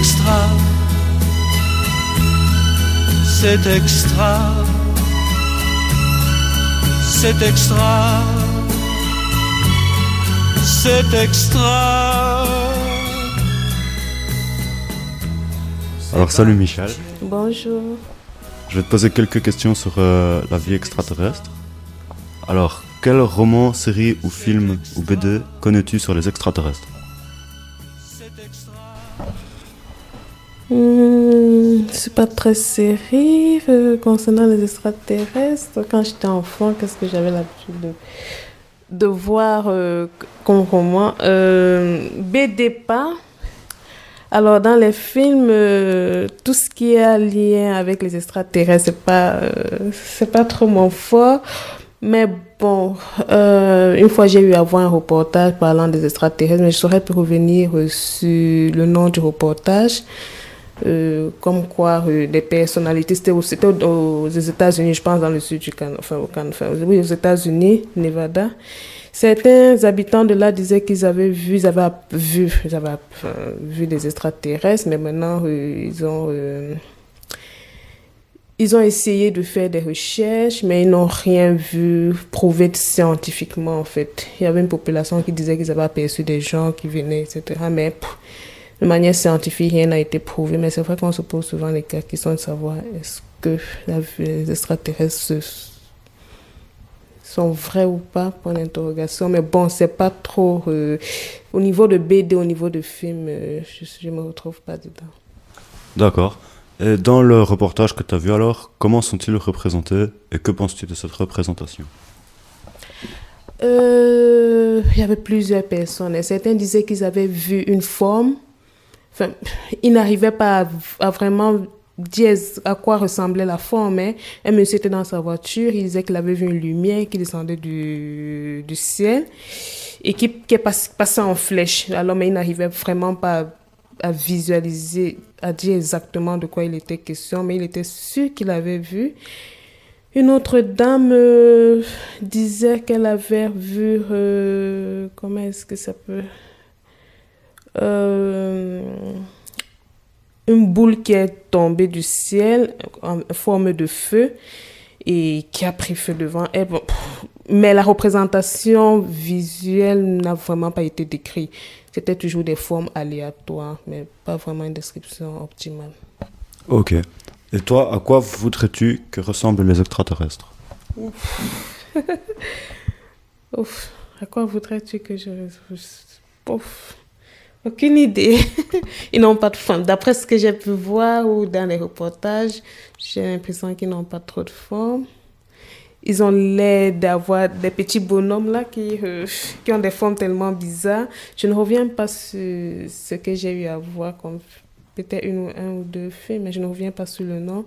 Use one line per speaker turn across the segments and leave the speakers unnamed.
extra, c'est extra, c'est extra, c'est extra.
Alors salut Michel.
Bonjour.
Je vais te poser quelques questions sur la vie extraterrestre. Alors, quel roman, série ou film ou BD connais-tu sur les extraterrestres?
C'est pas très série concernant les extraterrestres. Quand j'étais enfant, qu'est-ce que j'avais l'habitude de voir comme roman? BD pas. Alors dans les films, tout ce qui est en lien avec les extraterrestres, c'est pas trop mon fort. Mais bon, une fois j'ai eu à voir un reportage parlant des extraterrestres, mais je saurais te revenir sur le nom du reportage. Comme quoi des personnalités, c'était aux États-Unis, je pense dans le sud du Canada, oui, aux États-Unis, Nevada. Certains habitants de là disaient qu'ils avaient vu des extraterrestres, mais maintenant ils ont essayé de faire des recherches, mais ils n'ont rien vu prouvé scientifiquement en fait. Il y avait une population qui disait qu'ils avaient aperçu des gens qui venaient, etc. Mais de manière scientifique, rien n'a été prouvé, mais c'est vrai qu'on se pose souvent les questions de savoir est-ce que les extraterrestres sont vrais ou pas, pour l'interrogation. Mais bon, c'est pas trop... au niveau de BD, au niveau de film, je me retrouve pas dedans.
D'accord. Et dans le reportage que tu as vu alors, comment sont-ils représentés et que penses-tu de cette représentation?
Il y avait plusieurs personnes. Certains disaient qu'ils avaient vu une forme. Enfin, ils n'arrivaient pas à vraiment dire à quoi ressemblait la forme. Hein. Un monsieur était dans sa voiture, il disait qu'il avait vu une lumière qui descendait du ciel et qui passait en flèche. Alors, mais il n'arrivait vraiment pas à visualiser, à dire exactement de quoi il était question, mais il était sûr qu'il avait vu. Une autre dame disait qu'elle avait vu... comment est-ce que ça peut... une boule qui est tombée du ciel en forme de feu et qui a pris feu devant elle. Bon, mais la représentation visuelle n'a vraiment pas été décrite. C'était toujours des formes aléatoires, mais pas vraiment une description optimale.
Ok. Et toi, à quoi voudrais-tu que ressemblent les extraterrestres?
Ouf. À quoi voudrais-tu que je... Ouf. Aucune idée. Ils n'ont pas de forme. D'après ce que j'ai pu voir ou dans les reportages, j'ai l'impression qu'ils n'ont pas trop de forme. Ils ont l'air d'avoir des petits bonhommes là qui ont des formes tellement bizarres. Je ne reviens pas sur ce que j'ai eu à voir comme peut-être un ou deux films, mais je ne reviens pas sur le nom.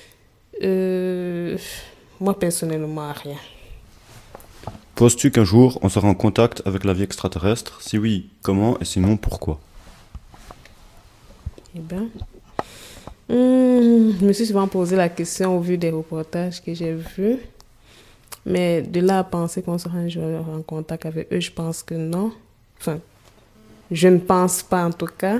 Moi, personnellement, rien.
Penses-tu qu'un jour, on sera en contact avec la vie extraterrestre? Si oui, comment? Et sinon, pourquoi?
Eh bien, je me suis souvent posé la question au vu des reportages que j'ai vus. Mais de là à penser qu'on sera un jour en contact avec eux, je pense que non. Enfin, je ne pense pas en tout cas.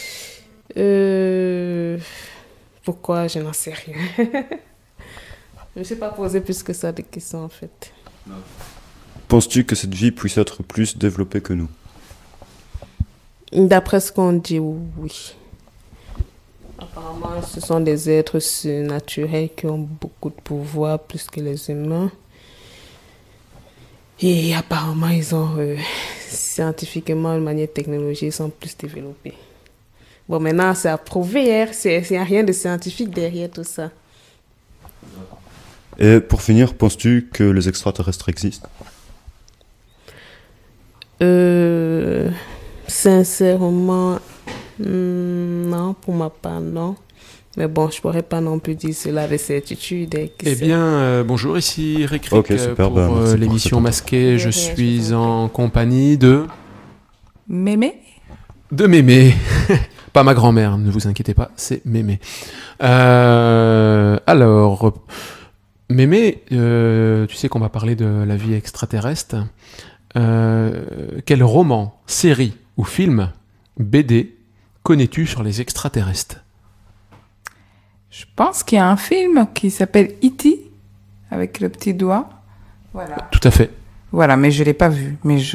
Pourquoi? Je n'en sais rien. Je ne me suis pas posé plus que ça de questions en fait.
Non. Penses-tu que cette vie puisse être plus développée que nous?
D'après ce qu'on dit, oui. Apparemment, ce sont des êtres surnaturels qui ont beaucoup de pouvoir, plus que les humains. Et apparemment, ils ont, scientifiquement, de manière technologique, ils sont plus développés. Bon, maintenant, c'est à prouver, hein. Il n'y a rien de scientifique derrière tout ça.
Et pour finir, penses-tu que les extraterrestres existent?
Sincèrement, non, pour ma part, non. Mais bon, je pourrais pas non plus dire cela avec certitude.
Eh bien, bonjour, ici Rick
super,
pour l'émission Masquée. Je suis en compagnie de...
Mémé.
De Mémé. Pas ma grand-mère, ne vous inquiétez pas, c'est Mémé. Alors, Mémé, tu sais qu'on va parler de la vie extraterrestre. Quel roman, série ou film, BD connais-tu sur les extraterrestres?
Je pense qu'il y a un film qui s'appelle E.T. avec le petit doigt. Voilà.
Tout à fait.
Voilà, mais je l'ai pas vu. Mais j'ai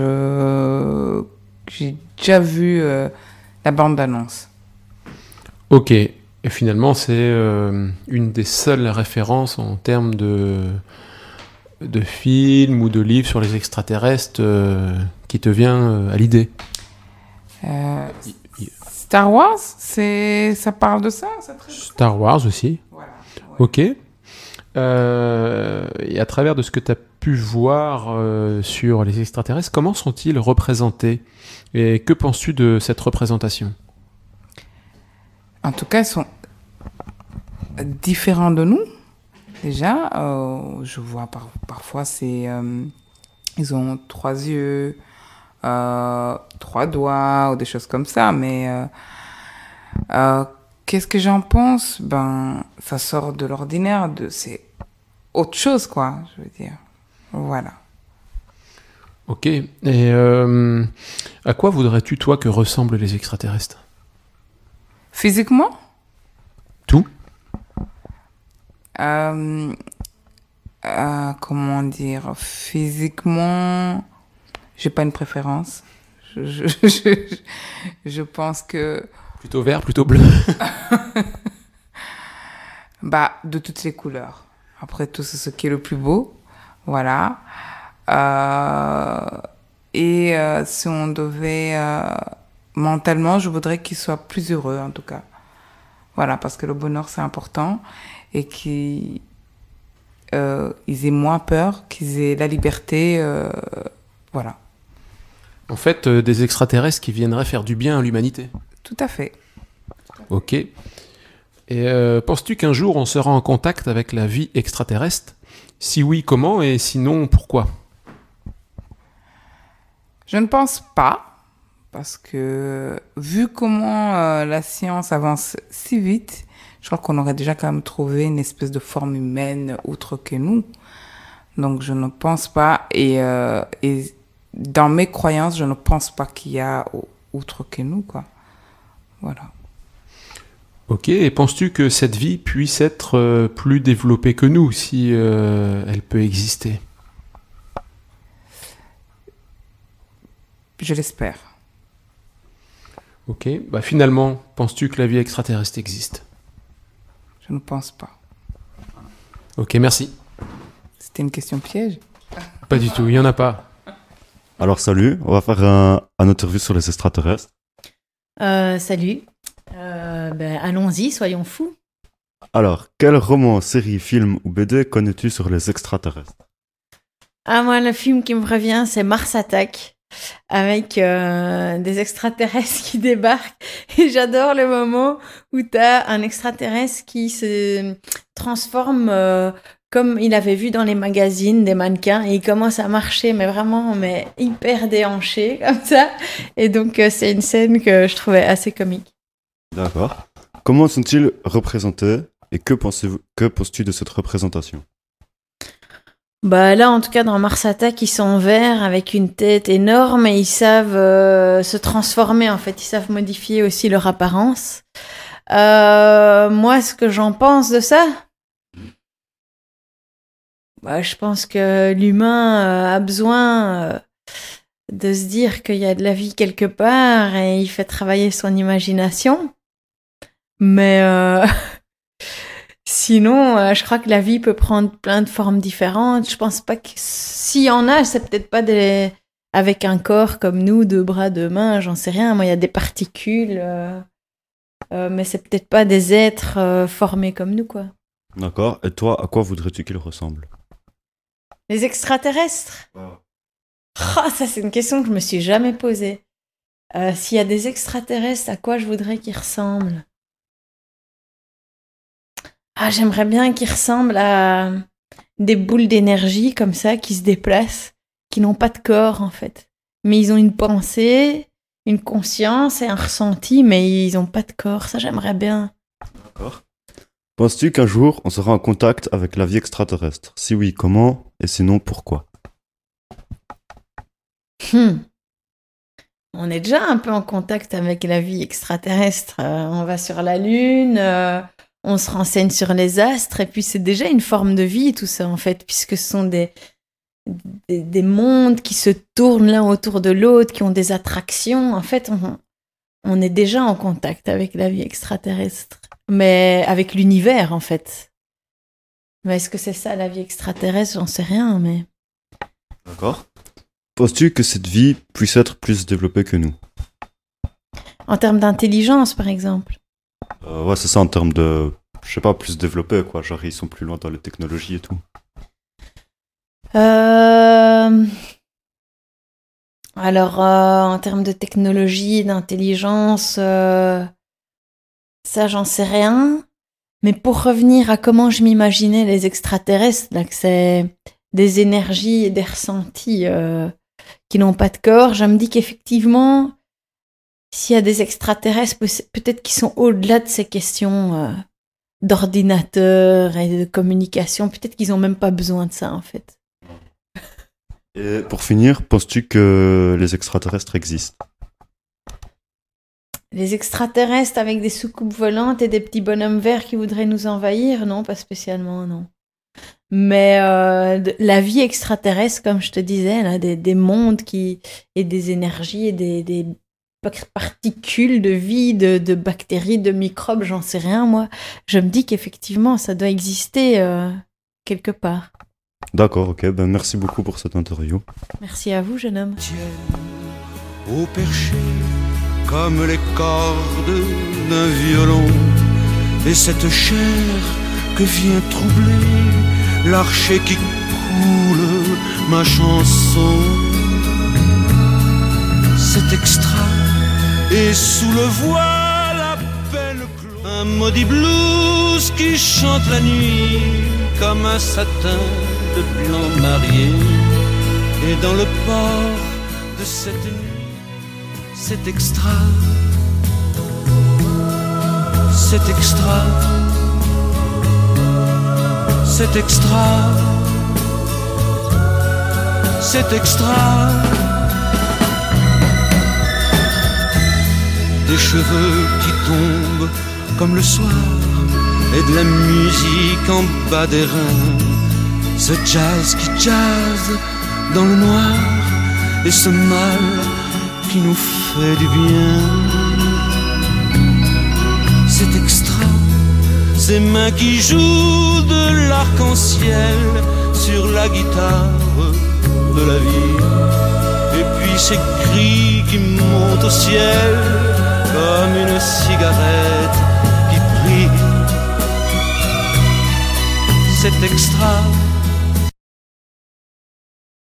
déjà vu la bande-annonce.
Ok. Et finalement, c'est une des seules références en termes de films ou de livres sur les extraterrestres qui te vient à l'idée.
Star Wars, ça parle de ça,
Star Wars aussi.
Voilà. Ouais.
Ok. Et à travers de ce que tu as pu voir sur les extraterrestres, comment sont-ils représentés? Et que penses-tu de cette représentation?
En tout cas, ils sont différents de nous. Déjà, je vois parfois, ils ont 3 yeux, 3 doigts ou des choses comme ça. Mais qu'est-ce que j'en pense? Ben, ça sort de l'ordinaire. C'est autre chose, quoi, je veux dire. Voilà.
Ok. Et à quoi voudrais-tu, toi, que ressemblent les extraterrestres?
Physiquement?
Tout?
Comment dire? Physiquement, j'ai pas une préférence. Je pense que...
Plutôt vert, plutôt bleu?
Bah, de toutes les couleurs. Après tout, c'est ce qui est le plus beau. Voilà. Si on devait... mentalement, je voudrais qu'ils soient plus heureux, en tout cas. Voilà, parce que le bonheur, c'est important. Et qu'ils aient moins peur, qu'ils aient la liberté. Voilà.
En fait, des extraterrestres qui viendraient faire du bien à l'humanité.
Tout à fait.
Ok. Et penses-tu qu'un jour on sera en contact avec la vie extraterrestre? Si oui, comment? Et sinon, pourquoi?
Je ne pense pas, parce que vu comment la science avance si vite, je crois qu'on aurait déjà quand même trouvé une espèce de forme humaine autre que nous. Donc je ne pense pas, et dans mes croyances, je ne pense pas qu'il y a autre que nous, quoi. Voilà.
Ok, et penses-tu que cette vie puisse être plus développée que nous, si elle peut exister?
Je l'espère.
Ok, bah finalement, penses-tu que la vie extraterrestre existe?
Je ne pense pas.
Ok, merci.
C'était une question piège?
Pas du tout, il n'y en a pas.
Alors salut, on va faire un interview sur les extraterrestres.
Salut. Allons-y, soyons fous.
Alors, quel roman, série, film ou BD connais-tu sur les extraterrestres?
Ah, moi, le film qui me revient, c'est Mars Attack, avec des extraterrestres qui débarquent. Et j'adore le moment où t'as un extraterrestre qui se transforme comme il avait vu dans les magazines des mannequins, et il commence à marcher, mais vraiment hyper déhanché, comme ça. Et donc, c'est une scène que je trouvais assez comique.
D'accord. Comment sont-ils représentés et que penses-tu de cette représentation?
Bah là, en tout cas, dans Mars Attack, ils sont verts avec une tête énorme et ils savent se transformer, en fait. Ils savent modifier aussi leur apparence. Moi, ce que j'en pense de ça, je pense que l'humain a besoin de se dire qu'il y a de la vie quelque part et il fait travailler son imagination. Mais sinon, je crois que la vie peut prendre plein de formes différentes. Je pense pas que s'il y en a, c'est peut-être pas avec un corps comme nous, 2 bras, 2 mains, j'en sais rien. Moi, il y a des particules, mais c'est peut-être pas des êtres formés comme nous, quoi.
D'accord. Et toi, à quoi voudrais-tu qu'ils ressemblent?
Les extraterrestres? Oh, ça, c'est une question que je me suis jamais posée. S'il y a des extraterrestres, à quoi je voudrais qu'ils ressemblent? Ah, j'aimerais bien qu'ils ressemblent à des boules d'énergie comme ça qui se déplacent, qui n'ont pas de corps en fait. Mais ils ont une pensée, une conscience et un ressenti, mais ils n'ont pas de corps. Ça, j'aimerais bien.
D'accord. Penses-tu qu'un jour, on sera en contact avec la vie extraterrestre? Si oui, comment? Et sinon, pourquoi?
On on est déjà un peu en contact avec la vie extraterrestre. On va sur la Lune, on se renseigne sur les astres, et puis c'est déjà une forme de vie, tout ça, en fait, puisque ce sont des mondes qui se tournent l'un autour de l'autre, qui ont des attractions. En fait, on est déjà en contact avec la vie extraterrestre, mais avec l'univers, en fait. Mais est-ce que c'est ça, la vie extraterrestre? J'en sais rien, mais...
D'accord. Penses-tu que cette vie puisse être plus développée que nous?
En termes d'intelligence, par exemple.
Ouais, c'est ça, en termes de... Je sais pas, plus développée, quoi. Genre, ils sont plus loin dans les technologies et tout.
Alors, en termes de technologie, d'intelligence, ça, j'en sais rien. Mais pour revenir à comment je m'imaginais les extraterrestres, là, que c'est des énergies et des ressentis qui n'ont pas de corps, je me dis qu'effectivement, s'il y a des extraterrestres, peut-être qu'ils sont au-delà de ces questions d'ordinateur et de communication. Peut-être qu'ils n'ont même pas besoin de ça, en fait.
Et pour finir, penses-tu que les extraterrestres existent?
Les extraterrestres avec des soucoupes volantes et des petits bonhommes verts qui voudraient nous envahir? Non, pas spécialement, non. Mais la vie extraterrestre, comme je te disais, là, des mondes et des énergies et des particules de vie, de bactéries, de microbes, j'en sais rien, moi. Je me dis qu'effectivement, ça doit exister quelque part.
D'accord, ok. Ben, merci beaucoup pour cette interview.
Merci à vous, jeune homme.
Au perché, comme les cordes d'un violon, et cette chair que vient troubler l'archer qui coule ma chanson. C'est extra, et sous le voile à peine clos, un maudit blues qui chante la nuit comme un satin de blanc marié. Et dans le port de cette nuit, c'est extra, c'est extra, c'est extra, c'est extra. Des cheveux qui tombent comme le soir, et de la musique en bas des reins. Ce jazz qui jazz dans le noir, et ce mal qui nous fait du bien. C'est extra, ces mains qui jouent de l'arc-en-ciel sur la guitare de la vie. Et puis ces cris qui montent au ciel comme une cigarette qui brille. C'est extra,